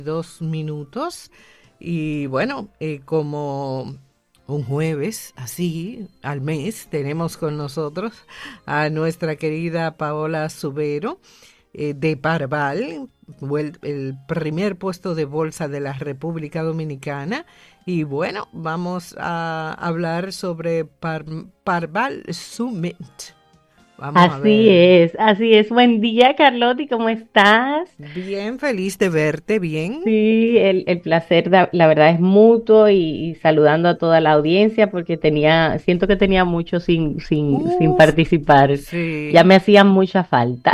2 minutos y bueno, como un jueves así al mes tenemos con nosotros a nuestra querida Paola Subero de Parval, el primer puesto de bolsa de la República Dominicana, y bueno, vamos a hablar sobre Parval Summit. Vamos a Así ver. es, así es. Buen día, Carlotti, ¿cómo estás? Bien, feliz de verte, bien. Sí, el placer, la verdad, es mutuo y saludando a toda la audiencia porque siento que tenía mucho sin Uf, participar. Ya sí. me hacían mucha falta.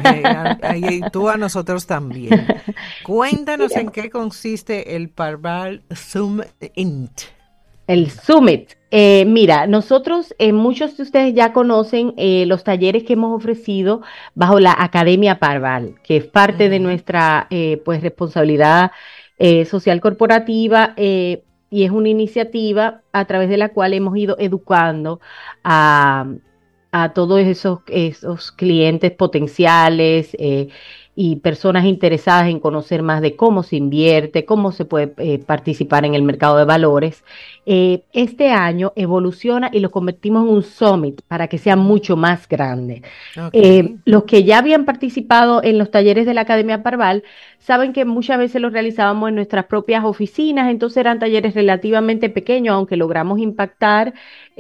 Y tú a nosotros también. Cuéntanos en Mira, qué consiste el Parval Zoom Int. el Summit. Mira, nosotros, muchos de ustedes ya conocen los talleres que hemos ofrecido bajo la Academia Parval, que es parte de Ujú. nuestra pues responsabilidad social corporativa y es una iniciativa a través de la cual hemos ido educando a, a todos esos clientes potenciales y personas interesadas en conocer más de cómo se invierte, cómo se puede participar en el mercado de valores. Este año evoluciona y lo convertimos en un summit para que sea mucho más grande. Ok. Los que ya habían participado en los talleres de la Academia Parval saben que muchas veces los realizábamos en nuestras propias oficinas, entonces eran talleres relativamente pequeños, aunque logramos impactar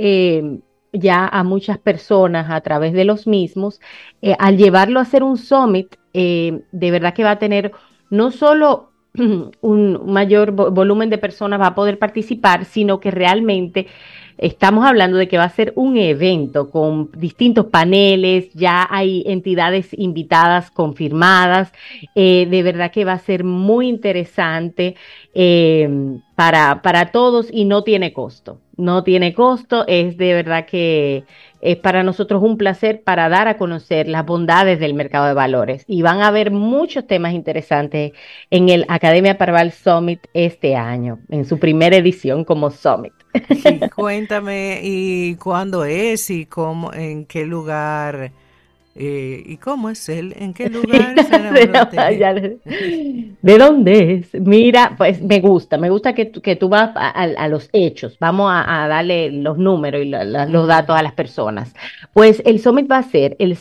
ya a muchas personas a través de los mismos. Al llevarlo a ser un summit, de verdad que va a tener no solo un mayor volumen de personas va a poder participar, sino que realmente estamos hablando de que va a ser un evento con distintos paneles, ya hay entidades invitadas confirmadas, de verdad que va a ser muy interesante para todos y no tiene costo. No tiene costo, es de verdad que es para nosotros un placer para dar a conocer las bondades del mercado de valores y van a haber muchos temas interesantes en el Academia Parval Summit este año, en su primera edición como Summit. Y cuéntame, ¿y cuándo es y cómo, en qué lugar, y cómo es él, en qué lugar será usted? ¿De dónde es? Mira, pues me gusta que tú vas a los hechos, vamos a darle los números y los datos a las personas. Pues el Summit va a ser el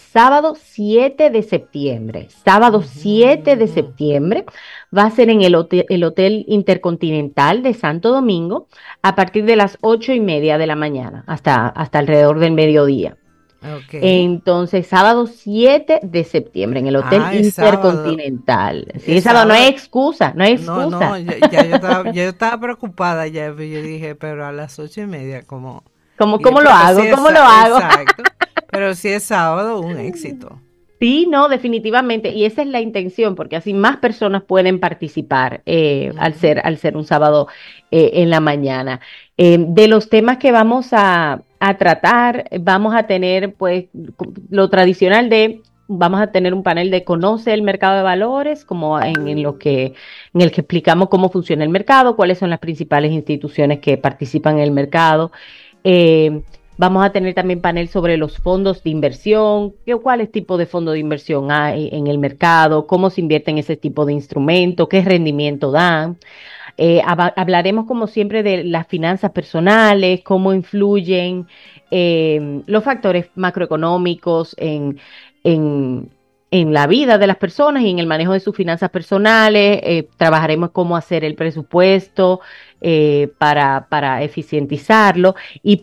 sábado 7 de Ujú. septiembre, va a ser en el Hotel Intercontinental de Santo Domingo a partir de las 8:30 de la mañana hasta alrededor del mediodía. Ok. Entonces, sábado 7 de septiembre en el Hotel Ah, es sábado. Intercontinental. Sí, Es es sábado, no hay sábado. excusa, no hay No, no, excusa. ya yo estaba preocupada ya, pero yo dije, pero a las 8:30, como, ¿Cómo lo pero sí hago? es, ¿Cómo lo hago? exacto, pero si es sábado, un éxito. Sí, no, definitivamente. Y esa es la intención, porque así más personas pueden participar Ujú. al ser un sábado en la mañana. De los temas que vamos a tratar, vamos a tener, pues, lo tradicional vamos a tener un panel de conoce el mercado de valores, como en el que explicamos cómo funciona el mercado, cuáles son las principales instituciones que participan en el mercado. Eh, Vamos a tener también panel sobre los fondos de inversión, cuáles tipos de fondos de inversión hay en el mercado, cómo se invierte en ese tipo de instrumentos, qué rendimiento dan. Hablaremos como siempre de las finanzas personales, cómo influyen los factores macroeconómicos en, en la vida de las personas y en el manejo de sus finanzas personales. Trabajaremos cómo hacer el presupuesto para eficientizarlo. Y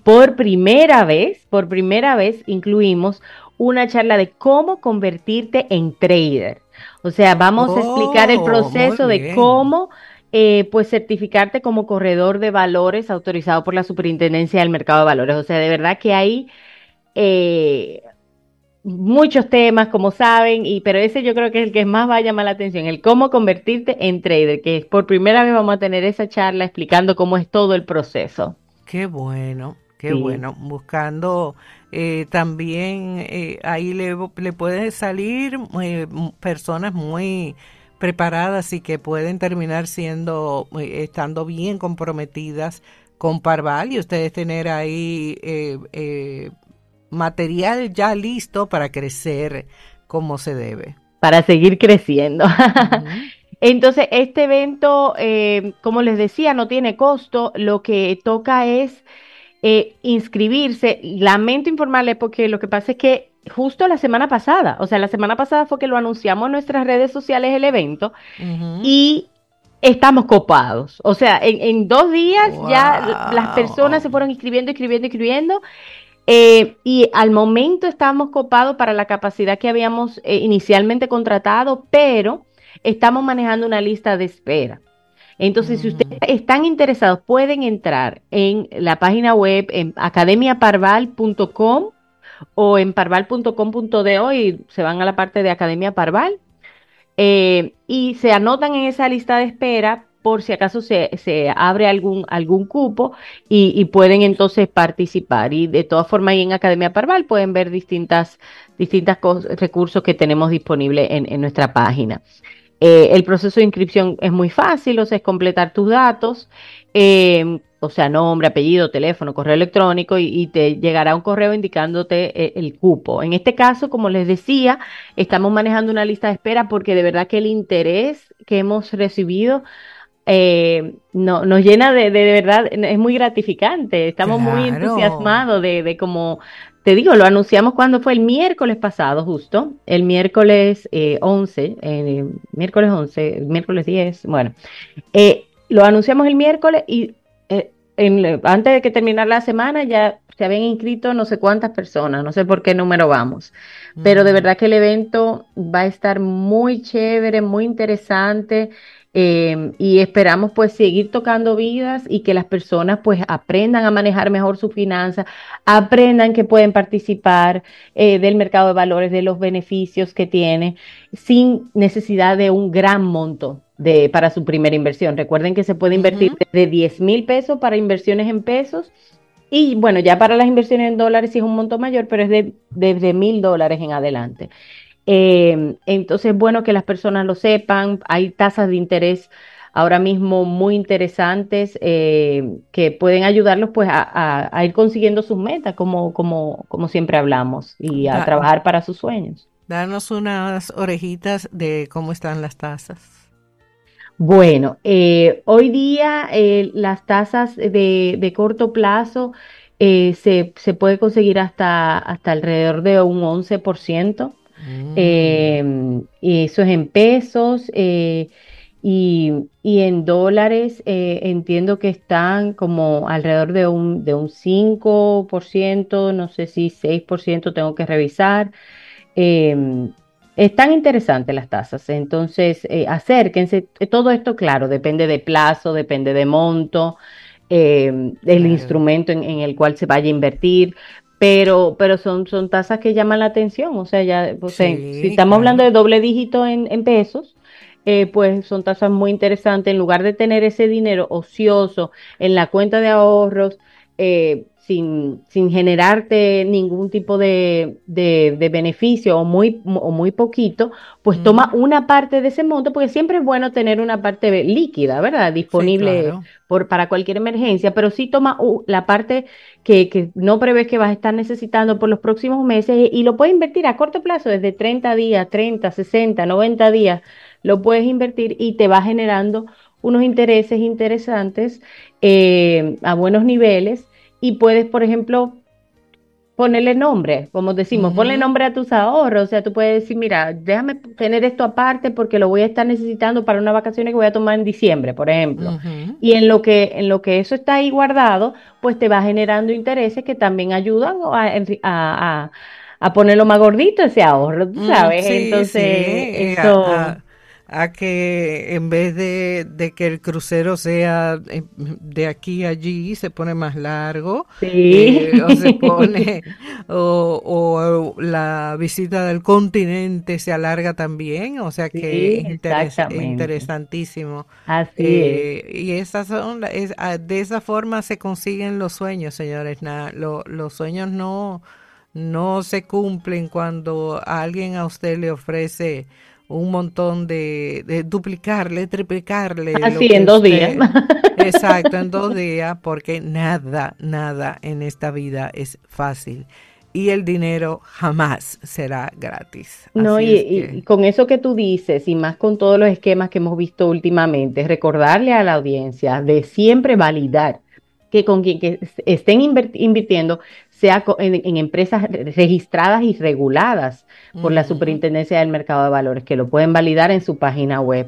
por primera vez incluimos una charla de cómo convertirte en trader. O sea, vamos a explicar el Oh, muy proceso de bien. cómo pues certificarte como corredor de valores autorizado por la Superintendencia del Mercado de Valores. O sea, de verdad que hay eh, muchos temas, como saben, pero ese yo creo que es el que más va a llamar la atención, el cómo convertirte en trader, que es por primera vez vamos a tener esa charla explicando cómo es todo el proceso. Qué bueno, qué Sí. bueno. Buscando también ahí le pueden salir personas muy preparadas y que pueden terminar siendo, estando bien comprometidas con Parval y ustedes tener ahí material ya listo para crecer como se debe. Para seguir creciendo. Ujú. Entonces, este evento, como les decía, no tiene costo. Lo que toca es inscribirse. Lamento informarles porque lo que pasa es que justo la semana pasada, o sea, la semana pasada fue que lo anunciamos en nuestras redes sociales el evento Ujú. y estamos copados. O sea, en 2 días ya las personas Wow. se fueron inscribiendo, inscribiendo, inscribiendo. Y al momento estábamos copados para la capacidad que habíamos inicialmente contratado, pero estamos manejando una lista de espera. Entonces, si ustedes Mm. están interesados, pueden entrar en la página web en academiaparval.com o en parval.com.do y se van a la parte de Academia Parval y se anotan en esa lista de espera por si acaso se abre algún cupo y pueden entonces participar. Y de todas formas, ahí en Academia Parval pueden ver distintas recursos que tenemos disponibles en nuestra página. El proceso de inscripción es muy fácil, o sea, es completar tus datos, o sea, nombre, apellido, teléfono, correo electrónico y te llegará un correo indicándote el cupo. En este caso, como les decía, estamos manejando una lista de espera porque de verdad que el interés que hemos recibido nos llena de verdad, es muy gratificante, estamos muy Claro. entusiasmados de cómo, te digo, lo anunciamos cuando fue el miércoles pasado, justo, el miércoles 11, miércoles 10 bueno, lo anunciamos el miércoles y antes de que terminara la semana ya se habían inscrito no sé cuántas personas, no sé por qué número vamos, pero de Mm. verdad que el evento va a estar muy chévere, muy interesante. Y esperamos pues seguir tocando vidas y que las personas pues aprendan a manejar mejor sus finanzas, aprendan que pueden participar del mercado de valores, de los beneficios que tiene, sin necesidad de un gran monto para su primera inversión. Recuerden que se puede invertir Ujú. desde 10,000 pesos para inversiones en pesos y bueno, ya para las inversiones en dólares sí es un monto mayor, pero es desde $1,000 en adelante. Entonces, es bueno que las personas lo sepan. Hay tasas de interés ahora mismo muy interesantes que pueden ayudarlos pues a ir consiguiendo sus metas, como siempre hablamos, y a Da- trabajar para sus sueños. danos unas orejitas de cómo están las tasas. Bueno, hoy día las tasas de corto plazo se puede conseguir hasta alrededor de un 11%. Mm. Y eso es en pesos y en dólares entiendo que están como alrededor de un 5%, no sé si 6%, tengo que revisar. Eh, Están interesantes las tasas, entonces acérquense. Todo esto, claro, depende de plazo, depende de monto, del Claro. instrumento en el cual se vaya a invertir, pero son tasas que llaman la atención. O sea, ya, o sea, si Sí, estamos hablando claro. de doble dígito en pesos, pues son tasas muy interesantes. En lugar de tener ese dinero ocioso en la cuenta de ahorros, sin generarte ningún tipo de beneficio o muy poquito, pues toma Ujú. una parte de ese monto, porque siempre es bueno tener una parte líquida, ¿verdad? Sí, Disponible claro. para cualquier emergencia, pero sí toma la parte que no prevés que vas a estar necesitando por los próximos meses y lo puedes invertir a corto plazo, desde 30 días, 30, 60, 90 días, lo puedes invertir y te va generando unos intereses interesantes a buenos niveles y puedes, por ejemplo, ponerle nombre, como decimos, ponle Ujú. nombre a tus ahorros. O sea, tú puedes decir, mira, déjame tener esto aparte porque lo voy a estar necesitando para unas vacaciones que voy a tomar en diciembre, por ejemplo. Ujú. Y en lo que eso está ahí guardado, pues te va generando intereses que también ayudan a ponerlo más gordito ese ahorro, tú sabes. Sí, sí, Entonces, eso, a que en vez de que el crucero sea de aquí a allí, se pone más largo, sí, o se pone, o la visita del continente se alarga también, o sea que sí, es exactamente. interesantísimo. Así es. Y esas son, de esa forma se consiguen los sueños, señores. Los sueños no se cumplen cuando alguien a usted le ofrece un montón de duplicarle, triplicarle lo Así que en 2 días. usted, exacto, en 2 días, porque nada en esta vida es fácil. y el dinero jamás será gratis. No, Así es que, y con eso que tú dices, y más con todos los esquemas que hemos visto últimamente, recordarle a la audiencia de siempre validar que con quien que estén invirtiendo sea en empresas registradas y reguladas por la ujú, Superintendencia del Mercado de Valores, que lo pueden validar en su página web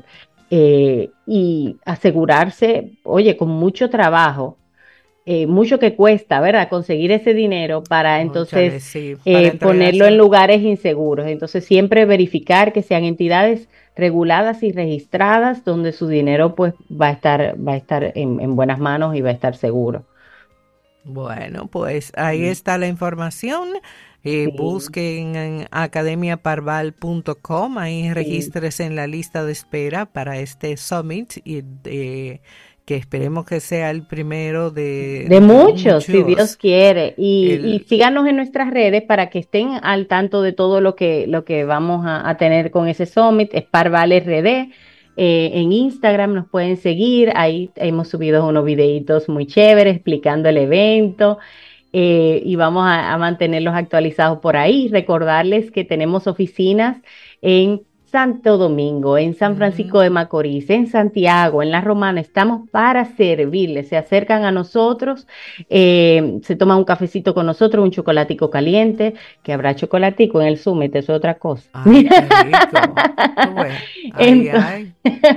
y asegurarse, oye, con mucho trabajo mucho que cuesta, ¿verdad? Conseguir ese dinero para cónchale, entonces sí, para ponerlo en entregárselo. lugares inseguros. Entonces, siempre verificar que sean entidades reguladas y registradas donde su dinero pues va a estar en buenas manos y va a estar seguro. Bueno, pues ahí Sí, está la información. sí, Busquen en academiaparval.com, ahí sí. regístrese en la lista de espera para este summit y que esperemos que sea el primero De de muchos, si Dios muchos. quiere. Y El, síganos en nuestras redes para que estén al tanto de todo lo que vamos a tener con ese Summit. Es Parval RD. En Instagram nos pueden seguir. Ahí hemos subido unos videitos muy chéveres explicando el evento. Y vamos a mantenerlos actualizados por ahí. Recordarles que tenemos oficinas en Santo Domingo, en San Francisco de mm, Macorís, en Santiago, en La Romana. Estamos para servirles. Se acercan a nosotros, se toman un cafecito con nosotros, un chocolatico caliente, que habrá chocolatico en el Summit, eso es otra cosa. ay, qué rico. Tú ves, ay, Entonces, ay.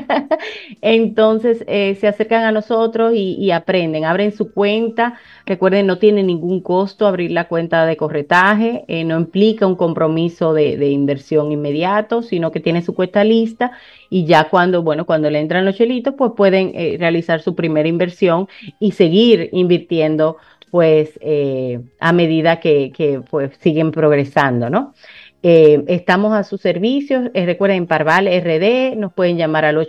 entonces se acercan a nosotros y aprenden, abren su cuenta. Recuerden, no tiene ningún costo abrir la cuenta de corretaje, no implica un compromiso de inversión inmediato, sino que tiene su cuenta lista y ya cuando, bueno, cuando le entran los chelitos, pues pueden realizar su primera inversión y seguir invirtiendo, pues, a medida que pues siguen progresando, ¿no? Estamos a sus servicios. Recuerden, Parval RD, nos pueden llamar al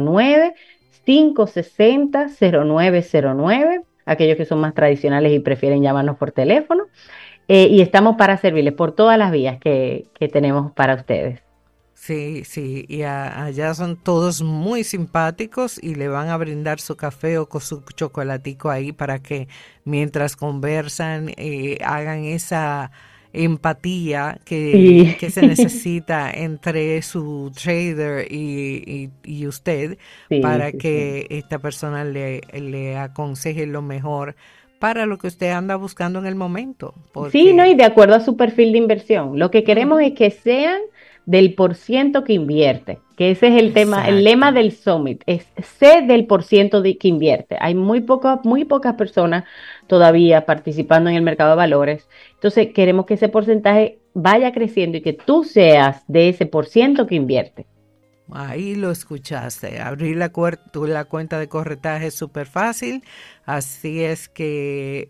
809-560-0909, aquellos que son más tradicionales y prefieren llamarnos por teléfono. Y estamos para servirles por todas las vías que tenemos para ustedes. Sí, sí, y allá son todos muy simpáticos y le van a brindar su café o con su chocolatico ahí para que mientras conversan hagan esa empatía Sí, que se necesita entre su trader y usted sí, para sí, sí. que esta persona le aconseje lo mejor para lo que usted anda buscando en el momento, Sí, ¿no? Y porque de acuerdo a su perfil de inversión. Lo que queremos ujú, es que sean del por ciento que invierte, que ese es el tema, el lema exacto. del Summit, es sé del por ciento que invierte. Hay muy pocas personas todavía participando en el mercado de valores. Entonces, queremos que ese porcentaje vaya creciendo y que tú seas de ese por ciento que invierte. Ahí lo escuchaste. Abrir la cuenta de corretaje es súper fácil. Así es que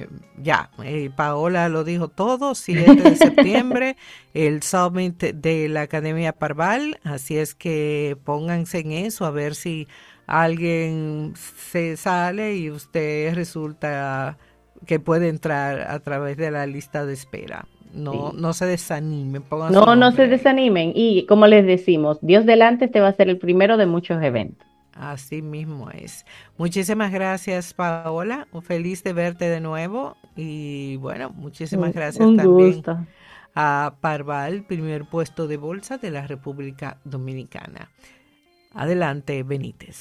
Paola lo dijo todo. 7 de septiembre, el summit de la Academia Parval. Así es que pónganse en eso a ver si alguien se sale y usted resulta que puede entrar a través de la lista de espera. No, Sí. no se desanimen, pongan su No, no se nombre ahí. desanimen y como les decimos, Dios delante te va a ser el primero de muchos eventos. Así mismo es. Muchísimas gracias, Paola. Feliz de verte de nuevo. Y bueno, muchísimas gracias Un también gusto. a Parval, primer puesto de bolsa de la República Dominicana. Adelante, Benítez.